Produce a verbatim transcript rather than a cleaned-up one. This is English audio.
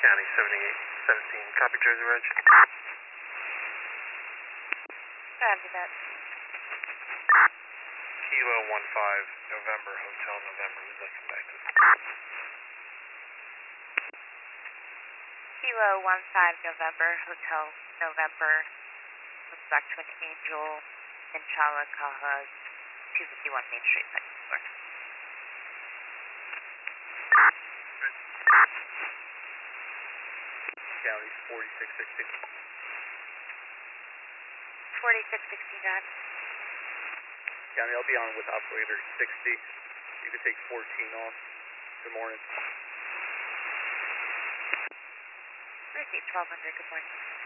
County seventy-eight seventeen, copy Jersey Reg. Copy that. Kilo one five, November, Hotel November, who's that come back to? Kilo one five, November, Hotel November, comes back to an Angel in Chalakaha, two fifty-one Main Street, second floor. County forty-six sixty. forty-six sixty-nine. County, I'll be on with operator sixty. You can take fourteen off. Good morning. Receipt twelve hundred, good morning.